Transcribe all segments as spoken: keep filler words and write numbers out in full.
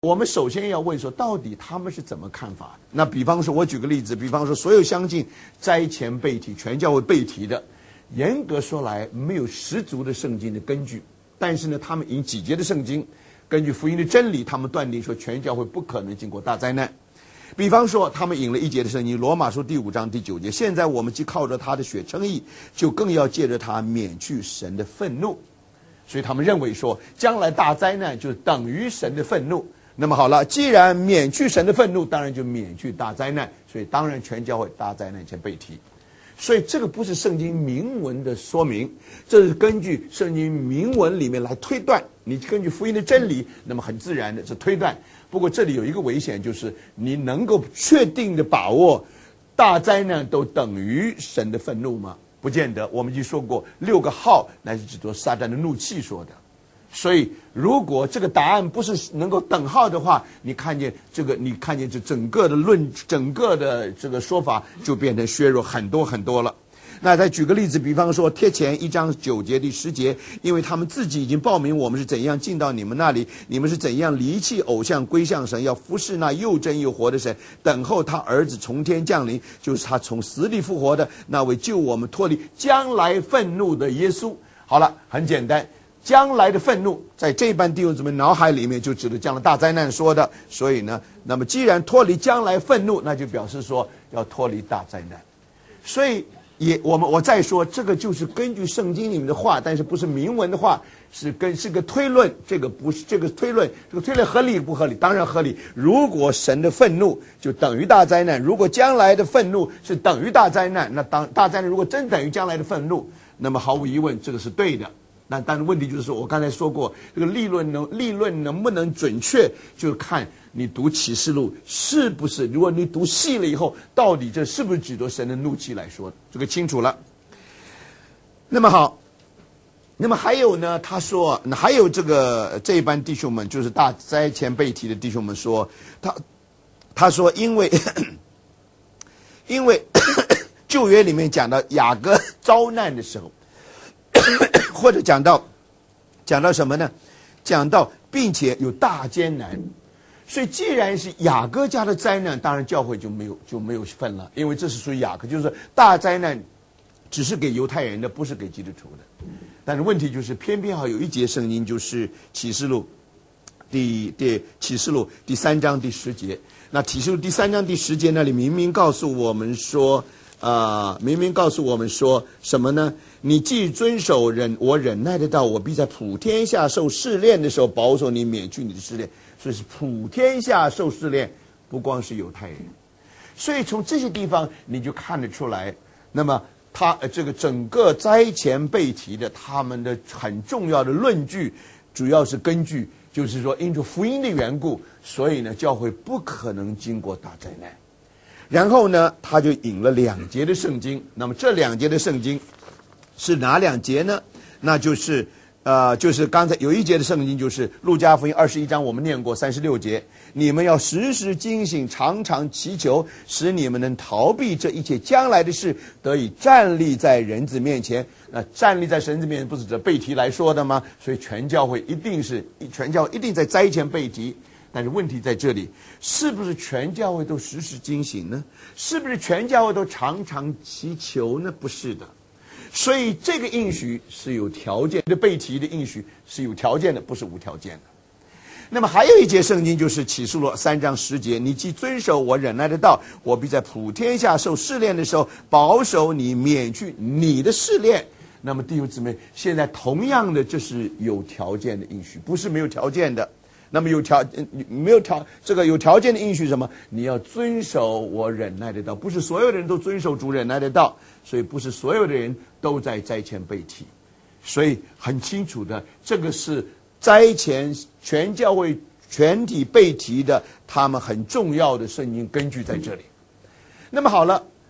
我们首先要问说，到底他们是怎么看法？那比方说，我举个例子，比方说，所有相信灾前被提、全教会被提的，严格说来没有十足的圣经的根据，但是呢，他们引几节的圣经，根据福音的真理，他们断定说全教会不可能经过大灾难。比方说，他们引了一节的圣经，罗马书第五章第九节，现在我们既靠着他的血称义，就更要借着他免去神的愤怒。所以他们认为说，将来大灾难就等于神的愤怒。那么好了，既然免去神的愤怒，当然就免去大灾难，所以当然全教会大灾难前被提。所以这个不是圣经明文的说明，这是根据圣经明文里面来推断。你根据福音的真理，那么很自然的是推断。不过这里有一个危险，就是你能够确定的把握大灾难都等于神的愤怒吗？不见得。我们已经说过，六个号乃是指着撒旦的怒气说的。所以，如果这个答案不是能够等号的话，你看见这个，你看见这整个的论，整个的这个说法就变成削弱很多很多了。那再举个例子，比方说贴前一章九节第十节，因为他们自己已经报名我们是怎样进到你们那里，你们是怎样离弃偶像归向神，要服侍那又真又活的神，等候他儿子从天降临，就是他从死里复活的那位救我们脱离将来愤怒的耶稣。好了，很简单。将来的愤怒，在这班弟兄姊妹脑海里面就指的将来大灾难说的，所以呢，那么既然脱离将来愤怒，那就表示说要脱离大灾难。所以也我们我再说，这个就是根据圣经里面的话，但是不是明文的话，是跟是个推论，这个不是这个推论，这个推论合理不合理？当然合理。如果神的愤怒就等于大灾难，如果将来的愤怒是等于大灾难，那当大灾难如果真等于将来的愤怒，那么毫无疑问这个是对的。那但是问题就是说，我刚才说过，这个立论能立论能不能准确，就看你读启示录是不是。如果你读细了以后，到底这是不是指着神的怒气来说，这个清楚了。那么好，那么还有呢？他说，还有这个这一班弟兄们，就是大灾前被提的弟兄们说，他他说，因为因为旧约里面讲到雅各遭难的时候。或者讲到讲到什么呢？讲到并且有大艰难，所以既然是雅各家的灾难，当然教会就没有就没有份了，因为这是属于雅各，就是大灾难只是给犹太人的，不是给基督徒的。但是问题就是，偏偏好有一节圣经，就是启示录第第启示录第三章第十节。那启示录第三章第十节那里明明告诉我们说。啊、呃，明明告诉我们说什么呢？你既遵守忍我忍耐的道，我必在普天下受试炼的时候保守你，免去你的试炼。所以是普天下受试炼，不光是犹太人。所以从这些地方你就看得出来，那么他呃这个整个灾前被提的他们的很重要的论据，主要是根据就是说因着福音的缘故，所以呢教会不可能经过大灾难。然后呢，他就引了两节的圣经。那么这两节的圣经是哪两节呢？那就是呃，就是刚才有一节的圣经，就是路加福音二十一章，我们念过三十六节。你们要时时警醒，常常祈求，使你们能逃避这一切将来的事，得以站立在人子面前。那站立在神子面前，不是指被提来说的吗？所以全教会一定是全教会一定在灾前被提。但是问题在这里，是不是全教会都时时警醒呢？是不是全教会都常常祈求呢？不是的。所以这个应许是有条件的，被提的应许是有条件的，不是无条件的。那么还有一节圣经就是启示录三章十节，你既遵守我忍耐的道，我必在普天下受试炼的时候保守你，免去你的试炼。那么弟兄姊妹，现在同样的，这是有条件的应许，不是没有条件的。那么有条没有条这个有条件的应许什么？你要遵守我忍耐的道，不是所有的人都遵守主忍耐的道，所以不是所有的人都在灾前被提，所以很清楚的，这个是灾前全教会全体被提的，他们很重要的圣经根据在这里。那么好了，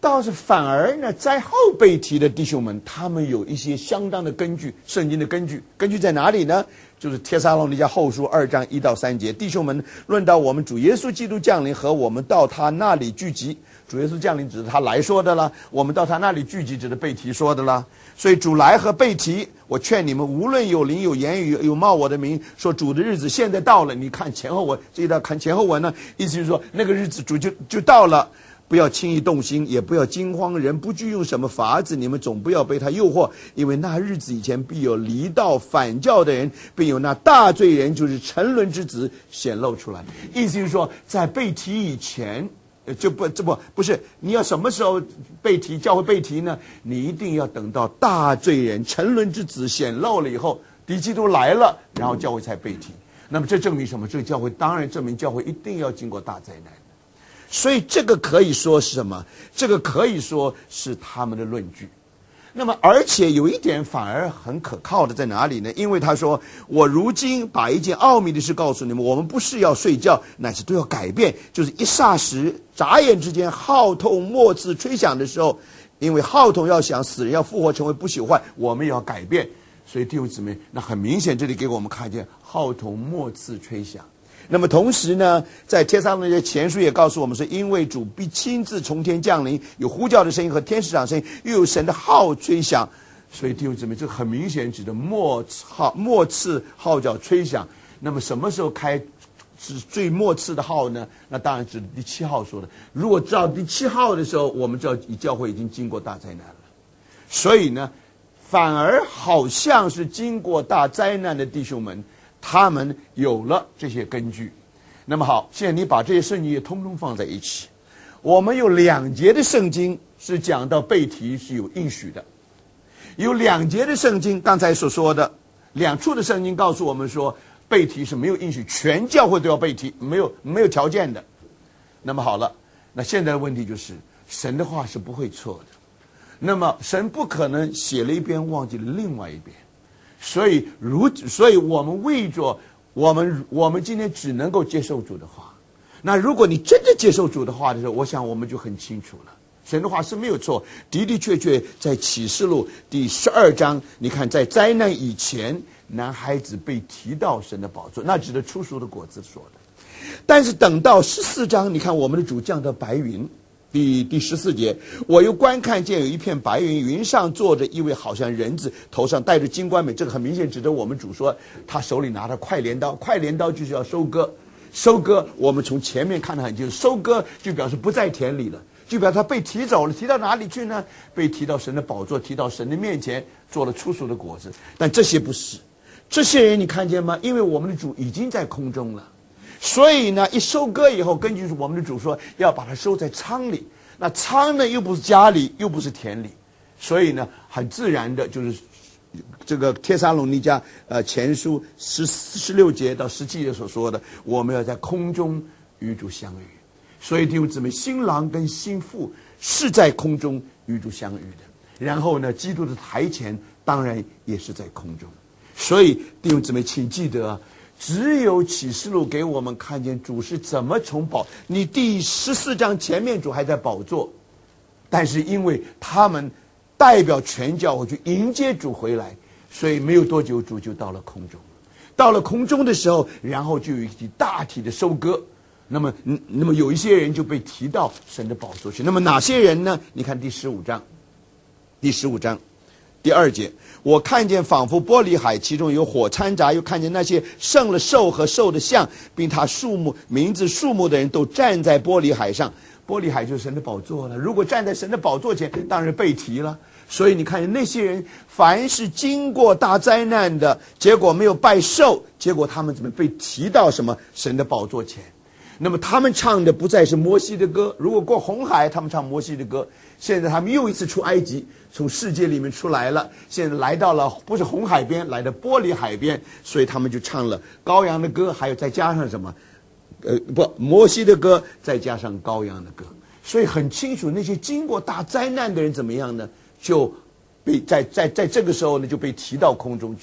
倒是反而呢，在后被提的弟兄们，他们有一些相当的根据，圣经的根据。根据在哪里呢？就是帖撒罗尼迦后书二章一到三节，弟兄们，论到我们主耶稣基督降临和我们到他那里聚集，主耶稣降临指是他来说的啦，我们到他那里聚集指的被提说的啦。所以主来和被提，我劝你们，无论有灵有言语有冒我的名，说主的日子现在到了。你看前后文，这一道看前后文呢，意思就是说那个日子主就就到了。不要轻易动心，也不要惊慌，人不惧用什么法子，你们总不要被他诱惑，因为那日子以前必有离道反教的人，并有那大罪人，就是沉沦之子显露出来。意思就是说，在被提以前，就不这不不是你要什么时候被提，教会被提呢？你一定要等到大罪人沉沦之子显露了以后，敌基督来了，然后教会才被提。那么这证明什么？这个教会当然证明教会一定要经过大灾难。所以这个可以说是什么？这个可以说是他们的论据。那么而且有一点反而很可靠的在哪里呢？因为他说，我如今把一件奥秘的事告诉你们，我们不是要睡觉，乃是都要改变。就是一霎时眨眼之间，号筒末次吹响的时候，因为号筒要响，死人要复活成为不朽坏，我们也要改变。所以弟兄姊妹，那很明显这里给我们看见号筒末次吹响。那么同时呢，在帖撒罗尼迦前书也告诉我们说，因为主必亲自从天降临，有呼叫的声音和天使长声音，又有神的号吹响。所以弟兄姊妹，这很明显指的末号末次号角吹响。那么什么时候开是最末次的号呢？那当然指第七号说的。如果到第七号的时候，我们知道教会已经经过大灾难了。所以呢，反而好像是经过大灾难的弟兄们，他们有了这些根据。那么好，现在你把这些圣经也通通放在一起，我们有两节的圣经是讲到被提是有应许的，有两节的圣经刚才所说的两处的圣经告诉我们说被提是没有应许，全教会都要被提，没有没有条件的。那么好了，那现在的问题就是神的话是不会错的，那么神不可能写了一边忘记了另外一边。所以如所以我们为着我们我们今天只能够接受主的话。那如果你真的接受主的话的时候，我想我们就很清楚了，神的话是没有错，的的确确在启示录第十二章，你看在灾难以前，男孩子被提到神的宝座，那指的初熟的果子说的。但是等到十四章，你看我们的主降到白云。第第十四节，我又观看见有一片白云，云上坐着一位好像人子，头上戴着金冠冕。这个很明显指着我们主说，他手里拿着快镰刀，快镰刀就是要收割，收割我们从前面看得很清楚，收割就表示不在田里了，就表示他被提走了，提到哪里去呢？被提到神的宝座，提到神的面前，做了初熟的果子。但这些不是，这些人你看见吗？因为我们的主已经在空中了。所以呢，一收割以后，根据我们的主说，要把它收在仓里。那仓呢，又不是家里，又不是田里，所以呢，很自然的就是这个帖撒罗尼迦呃前书十十六节到十七节所说的，我们要在空中与主相遇。所以弟兄姊妹，新郎跟新妇是在空中与主相遇的。然后呢，基督的台前当然也是在空中。所以弟兄姊妹，请记得。只有启示录给我们看见主是怎么从宝，你第十四章前面主还在宝座，但是因为他们代表全教会去迎接主回来，所以没有多久主就到了空中。到了空中的时候，然后就有一起大体的收割。那么，那么有一些人就被提到神的宝座去。那么哪些人呢？你看第十五章，第十五章。第二节，我看见仿佛玻璃海，其中有火掺杂，又看见那些胜了兽和兽的像，并他数目名字数目的人都站在玻璃海上。玻璃海就是神的宝座了。如果站在神的宝座前，当然被提了。所以你看那些人，凡是经过大灾难的，结果没有拜兽，结果他们怎么被提到什么神的宝座前？那么他们唱的不再是摩西的歌，如果过红海，他们唱摩西的歌。现在他们又一次出埃及，从世界里面出来了，现在来到了不是红海边，来到玻璃海边，所以他们就唱了羔羊的歌，还有再加上什么，呃，不，摩西的歌，再加上羔羊的歌。所以很清楚，那些经过大灾难的人怎么样呢？就被在在在这个时候呢，就被提到空中去了，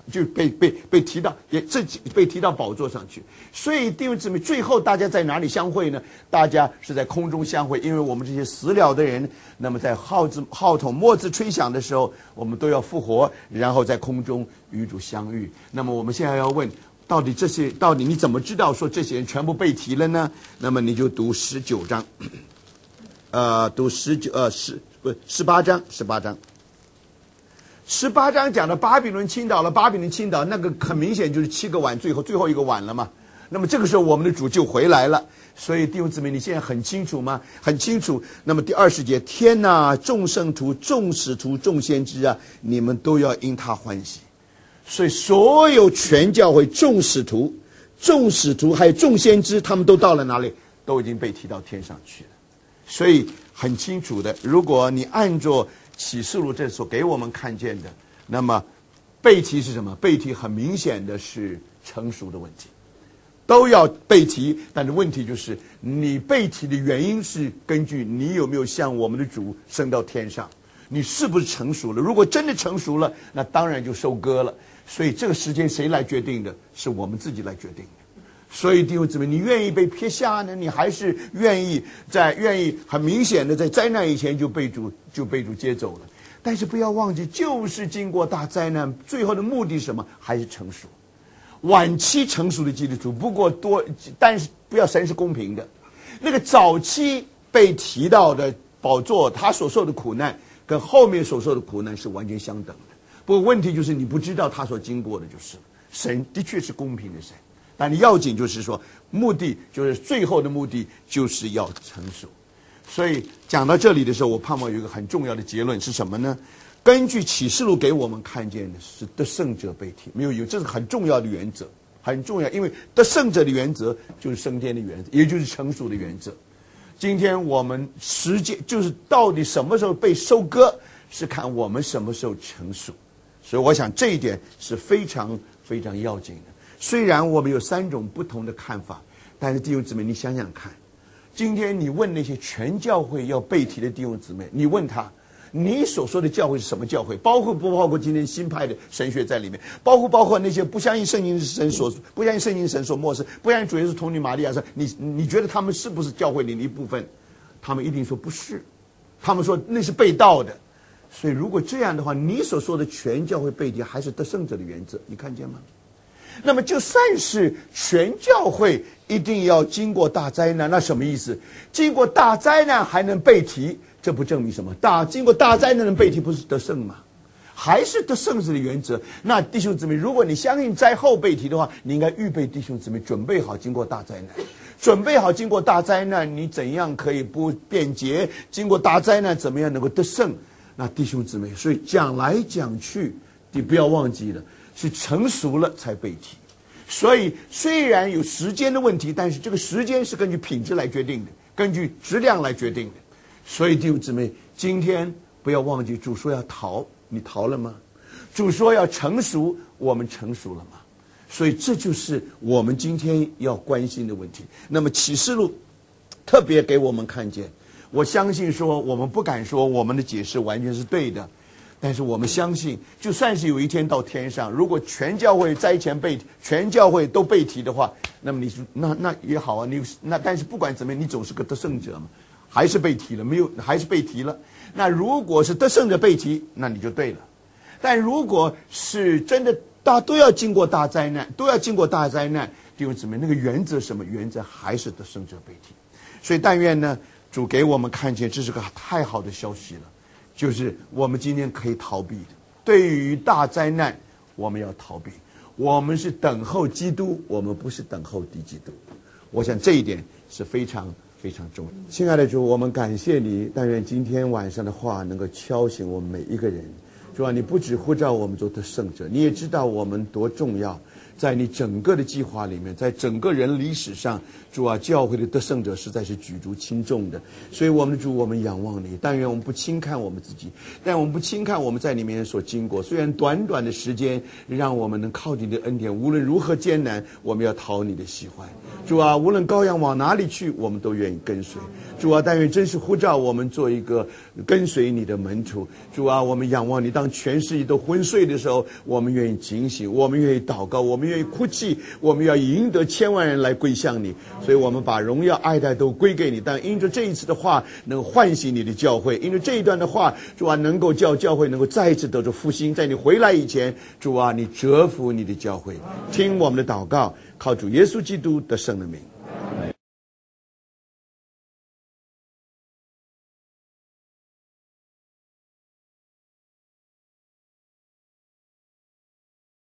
就被被被提到，也自己被提到宝座上去。所以弟兄姊妹，最后大家在哪里相会呢？大家是在空中相会，因为我们这些死了的人，那么在号子号筒末次吹响的时候，我们都要复活，然后在空中与主相遇。那么我们现在要问，到底这些，到底你怎么知道说这些人全部被提了呢？那么你就读十九章，呃，读十九呃十不十八章，十八章。十八章讲的巴比伦倾倒了，巴比伦倾倒，那个很明显就是七个碗，最后最后一个碗了嘛。那么这个时候我们的主就回来了。所以弟兄姊妹，你现在很清楚吗？很清楚。那么第二十节，天哪，众圣徒、众使徒、众先知啊，你们都要因他欢喜。所以所有全教会众使徒、众使徒还有众先知，他们都到了哪里？都已经被提到天上去了。所以很清楚的，如果你按照启示录这所给我们看见的，那么被提是什么？被提很明显的是成熟的问题，都要被提。但是问题就是你被提的原因是根据你有没有像我们的主升到天上，你是不是成熟了？如果真的成熟了，那当然就收割了。所以这个时间谁来决定的？是我们自己来决定的。所以弟兄姊妹，你愿意被撇下呢？你还是愿意在愿意很明显的在灾难以前就被主就被主接走了？但是不要忘记，就是经过大灾难，最后的目的是什么？还是成熟。晚期成熟的基督徒，不过多，但是不要，神是公平的。那个早期被提到的宝座，他所受的苦难跟后面所受的苦难是完全相等的。不过问题就是你不知道他所经过的，就是神的确是公平的神。但你要紧就是说，目的就是最后的目的就是要成熟。所以讲到这里的时候，我盼望有一个很重要的结论是什么呢？根据启示录给我们看见的是得胜者被提，没有有，这是很重要的原则，很重要，因为得胜者的原则就是升天的原则，也就是成熟的原则。今天我们时间就是到底什么时候被收割，是看我们什么时候成熟。所以我想这一点是非常非常要紧的。虽然我们有三种不同的看法，但是弟兄姊妹，你想想看，今天你问那些全教会要被提的弟兄姊妹，你问他，你所说的教会是什么教会？包括不包括今天新派的神学在里面？包括包括那些不相信圣经是神所不相信圣经神所漠视，不相信主耶稣童女玛利亚，你你觉得他们是不是教会里的一部分？他们一定说不是，他们说那是被盗的。所以如果这样的话，你所说的全教会被提还是得胜者的原则，你看见吗？那么就算是全教会一定要经过大灾难，那什么意思？经过大灾难还能被提，这不证明什么？大经过大灾难的被提不是得胜吗？还是得胜者的原则？那弟兄姊妹，如果你相信灾后被提的话，你应该预备弟兄姊妹准备好经过大灾难，准备好经过大灾难，你怎样可以不便捷？经过大灾难怎么样能够得胜？那弟兄姊妹，所以讲来讲去，你不要忘记了。是成熟了才被提，所以虽然有时间的问题，但是这个时间是根据品质来决定的，根据质量来决定的。所以弟兄姊妹，今天不要忘记，主说要逃，你逃了吗？主说要成熟，我们成熟了吗？所以这就是我们今天要关心的问题。那么启示录特别给我们看见，我相信说我们不敢说我们的解释完全是对的。但是我们相信，就算是有一天到天上，如果全教会灾前被全教会都被提的话，那么你说那那也好啊，你那但是不管怎么样，你总是个得胜者嘛，还是被提了，没有还是被提了。那如果是得胜者被提，那你就对了。但如果是真的大都要经过大灾难，都要经过大灾难，弟兄姊妹，那个原则什么？原则还是得胜者被提。所以但愿呢，主给我们看见，这是个太好的消息了。就是我们今天可以逃避的，对于大灾难，我们要逃避。我们是等候基督，我们不是等候敌基督。我想这一点是非常非常重要。亲爱的主，我们感谢你，但愿今天晚上的话能够敲醒我们每一个人。主啊，你不只呼召我们做得胜者，你也知道我们多重要。 在你整个的计划里面，在整个人历史上，主啊，教会的得胜者实在是举足轻重的。所以我们的主，我们仰望你，但愿我们不轻看我们自己，但我们不轻看我们在里面所经过。虽然短短的时间，让我们能靠近你的恩典，无论如何艰难，我们要讨你的喜欢。主啊，无论羔羊往哪里去，我们都愿意跟随。主啊，但愿真是呼召我们做一个跟随你的门徒。主啊，我们仰望你，当全世界都昏睡的时候，我们愿意警醒，我们愿意祷告，我们愿意哭泣，我们要赢得千万人来归向你。所以我们把荣耀爱戴都归给你。但因着这一次的话，能唤醒你的教会，因着这一段的话，主啊，能够叫教会能够再一次得着复兴。在你回来以前，主啊，你折服你的教会，听我们的祷告，靠主耶稣基督的圣的名。